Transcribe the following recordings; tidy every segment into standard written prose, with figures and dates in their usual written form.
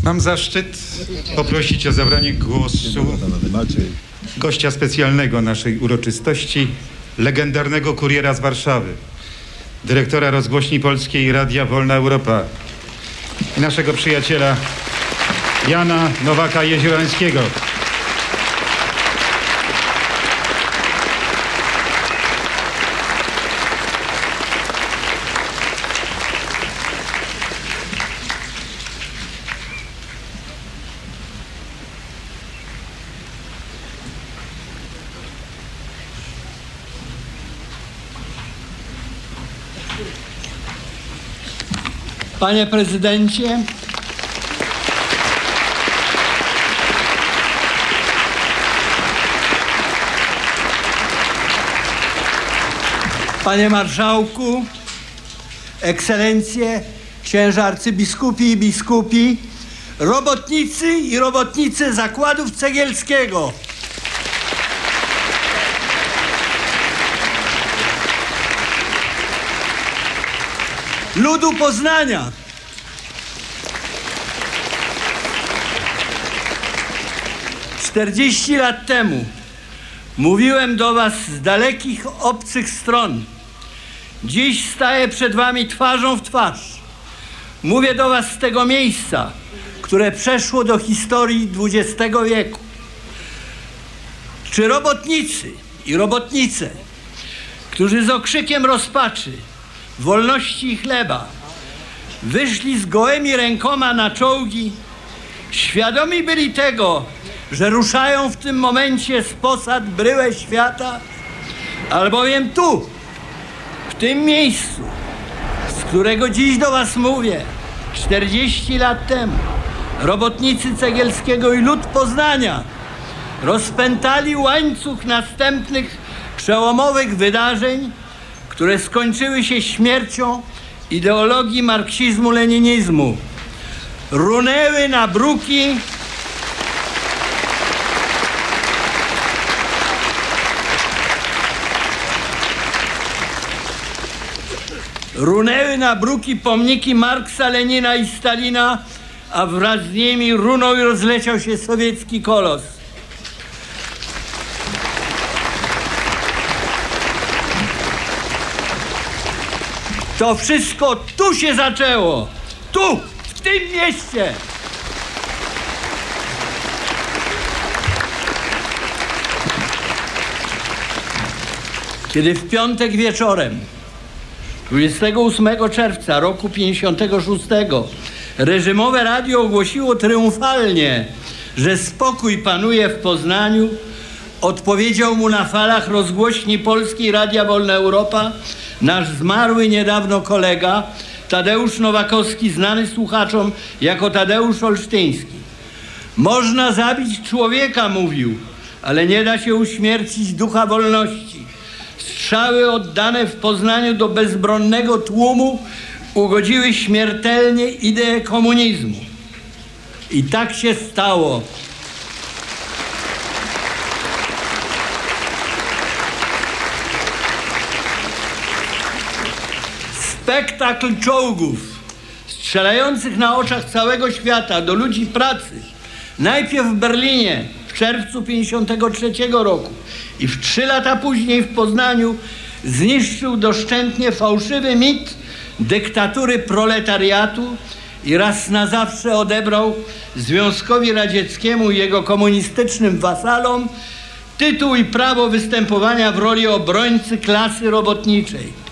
Mam zaszczyt poprosić o zabranie głosu gościa specjalnego naszej uroczystości, legendarnego kuriera z Warszawy, dyrektora Rozgłośni Polskiej Radia Wolna Europa i naszego przyjaciela Jana Nowaka-Jeziorańskiego. Panie prezydencie, panie marszałku, ekscelencje, księża arcybiskupi i biskupi, robotnicy i robotnice Zakładów Cegielskiego, ludu Poznania, 40 lat temu mówiłem do was z dalekich, obcych stron. Dziś staję przed wami twarzą w twarz. Mówię do was z tego miejsca, które przeszło do historii XX wieku. Czy robotnicy i robotnice, którzy z okrzykiem rozpaczy, wolności i chleba wyszli z gołymi rękoma na czołgi, świadomi byli tego, że ruszają w tym momencie z posad bryłę świata, albowiem tu, w tym miejscu, z którego dziś do was mówię, 40 lat temu robotnicy Cegielskiego i lud Poznania rozpętali łańcuch następnych przełomowych wydarzeń, które skończyły się śmiercią ideologii marksizmu-leninizmu. Runęły na bruki pomniki Marksa, Lenina i Stalina, a wraz z nimi runął i rozleciał się sowiecki kolos. To wszystko tu się zaczęło. Tu, w tym mieście. Kiedy w piątek wieczorem 28 czerwca roku 56 reżimowe radio ogłosiło triumfalnie, że spokój panuje w Poznaniu, odpowiedział mu na falach Rozgłośni Polskiej Radia Wolna Europa nasz zmarły niedawno kolega Tadeusz Nowakowski, znany słuchaczom jako Tadeusz Olsztyński. Można zabić człowieka, mówił, ale nie da się uśmiercić ducha wolności. Strzały oddane w Poznaniu do bezbronnego tłumu ugodziły śmiertelnie ideę komunizmu. I tak się stało. Spektakl czołgów strzelających na oczach całego świata do ludzi pracy, najpierw w Berlinie w czerwcu 1953 roku i w 3 lata później w Poznaniu, zniszczył doszczętnie fałszywy mit dyktatury proletariatu i raz na zawsze odebrał Związkowi Radzieckiemu i jego komunistycznym wasalom tytuł i prawo występowania w roli obrońcy klasy robotniczej.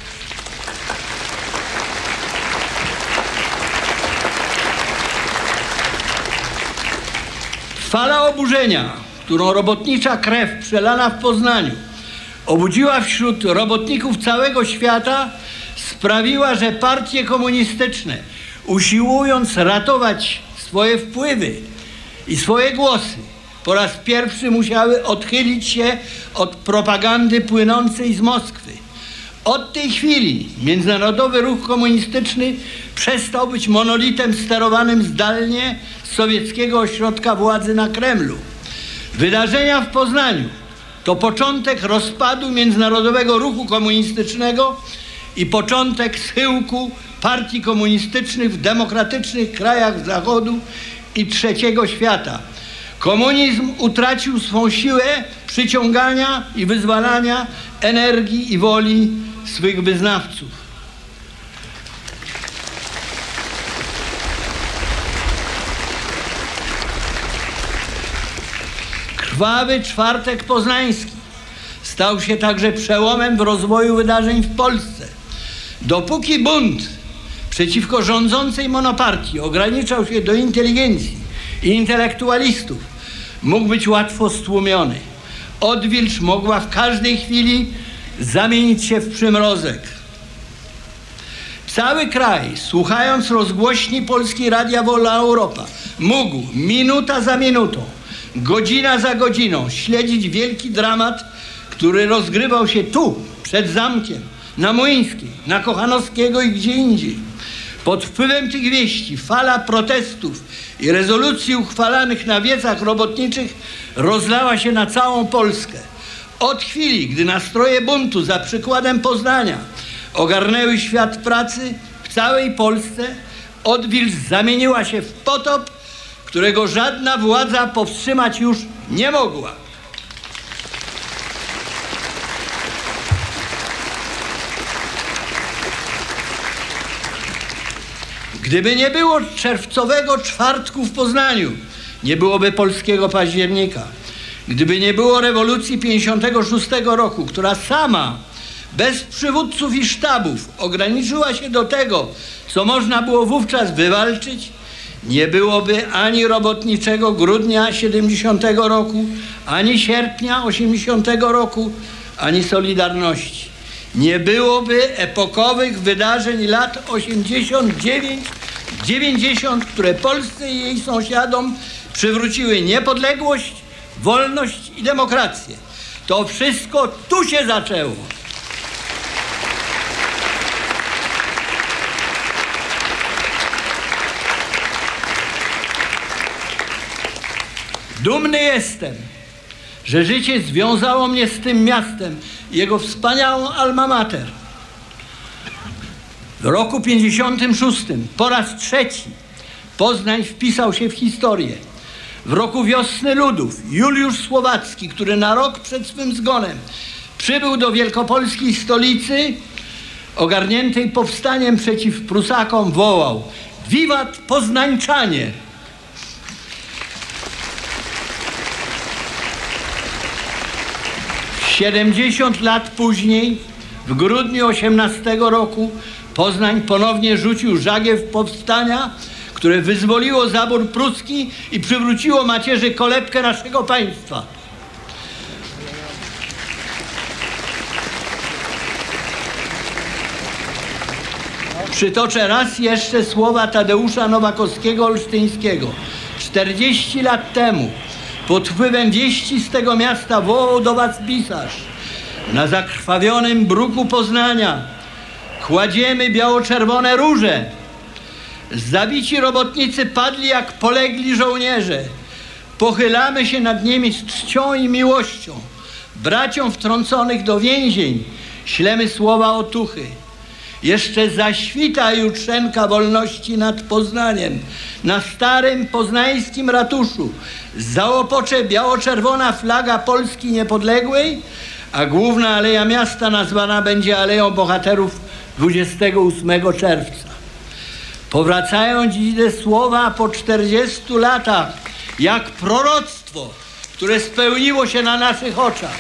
Fala oburzenia, którą robotnicza krew przelana w Poznaniu obudziła wśród robotników całego świata, sprawiła, że partie komunistyczne, usiłując ratować swoje wpływy i swoje głosy, po raz pierwszy musiały odchylić się od propagandy płynącej z Moskwy. Od tej chwili międzynarodowy ruch komunistyczny przestał być monolitem sterowanym zdalnie z sowieckiego ośrodka władzy na Kremlu. Wydarzenia w Poznaniu to początek rozpadu międzynarodowego ruchu komunistycznego i początek schyłku partii komunistycznych w demokratycznych krajach Zachodu i trzeciego świata. Komunizm utracił swą siłę przyciągania i wyzwalania energii i woli swych wyznawców. Krwawy Czwartek Poznański stał się także przełomem w rozwoju wydarzeń w Polsce. Dopóki bunt przeciwko rządzącej monopartii ograniczał się do inteligencji i intelektualistów, mógł być łatwo stłumiony. Odwilż mogła w każdej chwili zamienić się w przymrozek. Cały kraj, słuchając rozgłośni Polskiej Radia Wolna Europa, mógł minuta za minutą, godzina za godziną śledzić wielki dramat, który rozgrywał się tu, przed zamkiem, na Młyńskiej, na Kochanowskiego i gdzie indziej. Pod wpływem tych wieści fala protestów i rezolucji uchwalanych na wiecach robotniczych rozlała się na całą Polskę. Od chwili, gdy nastroje buntu, za przykładem Poznania, ogarnęły świat pracy w całej Polsce, odwilż zamieniła się w potop, którego żadna władza powstrzymać już nie mogła. Gdyby nie było czerwcowego czwartku w Poznaniu, nie byłoby polskiego października. Gdyby nie było rewolucji 56 roku, która sama, bez przywódców i sztabów, ograniczyła się do tego, co można było wówczas wywalczyć, nie byłoby ani robotniczego grudnia 70 roku, ani sierpnia 80 roku, ani Solidarności. Nie byłoby epokowych wydarzeń lat 89-90, które Polsce i jej sąsiadom przywróciły niepodległość, wolność i demokrację. To wszystko tu się zaczęło. Dumny jestem, że życie związało mnie z tym miastem, jego wspaniałą alma mater. W roku 56 po raz trzeci Poznań wpisał się w historię. W roku Wiosny Ludów Juliusz Słowacki, który na rok przed swym zgonem przybył do wielkopolskiej stolicy, ogarniętej powstaniem przeciw Prusakom, wołał: „Wiwat Poznańczanie!” 70 lat później, w grudniu 18 roku, Poznań ponownie rzucił żagiew powstania, które wyzwoliło zabór pruski i przywróciło macierzy kolebkę naszego państwa. Przytoczę raz jeszcze słowa Tadeusza Nowakowskiego-Olsztyńskiego. 40 lat temu pod wpływem wieści z tego miasta wołał do was pisarz: „Na zakrwawionym bruku Poznania kładziemy biało-czerwone róże. Zabici robotnicy padli jak polegli żołnierze. Pochylamy się nad nimi z czcią i miłością. Braciom wtrąconych do więzień ślemy słowa otuchy. Jeszcze zaświta jutrzenka wolności nad Poznaniem. Na starym poznańskim ratuszu załopocze biało-czerwona flaga Polski niepodległej, a główna aleja miasta nazwana będzie Aleją Bohaterów 28 czerwca. Powracają dziś te słowa po 40 latach, jak proroctwo, które spełniło się na naszych oczach.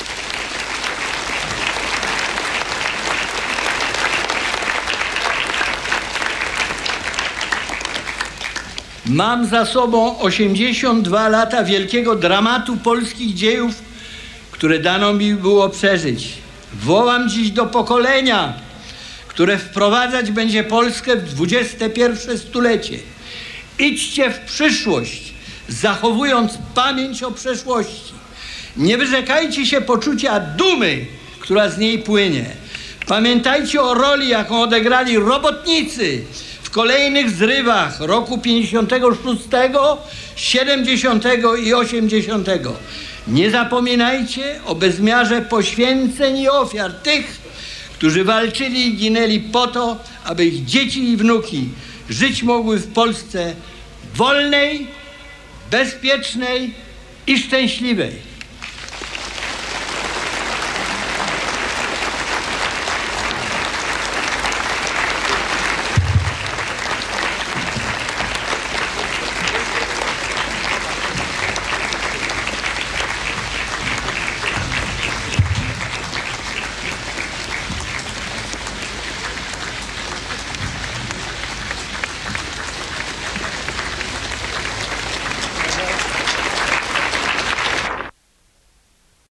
Mam za sobą 82 lata wielkiego dramatu polskich dziejów, które dano mi było przeżyć. Wołam dziś do pokolenia, które wprowadzać będzie Polskę w XXI stulecie. Idźcie w przyszłość, zachowując pamięć o przeszłości. Nie wyrzekajcie się poczucia dumy, która z niej płynie. Pamiętajcie o roli, jaką odegrali robotnicy w kolejnych zrywach roku 56, 70 i 80. Nie zapominajcie o bezmiarze poświęceń i ofiar tych, którzy walczyli i ginęli po to, aby ich dzieci i wnuki żyć mogły w Polsce wolnej, bezpiecznej i szczęśliwej.